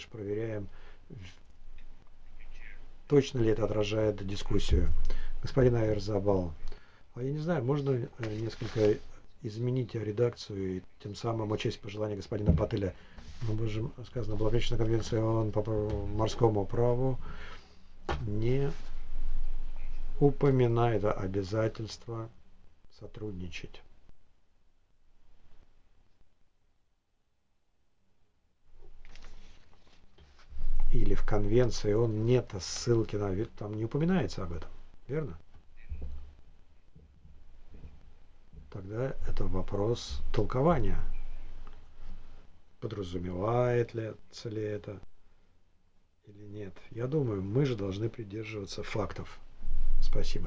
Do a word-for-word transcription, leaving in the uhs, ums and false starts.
лишь проверяем, точно ли это отражает дискуссию. Господин Айрзабал, а я не знаю, можно несколько изменить редакцию и тем самым учесть пожелания господина Пателя. Мы можем, сказано, Благовещенная конвенция ООН по морскому праву не упоминает обязательства сотрудничать. Или в конвенции ООН нет ссылки на вид, там не упоминается об этом, верно? Тогда это вопрос толкования. Подразумевает ли это или нет. Я думаю, мы же должны придерживаться фактов. Спасибо.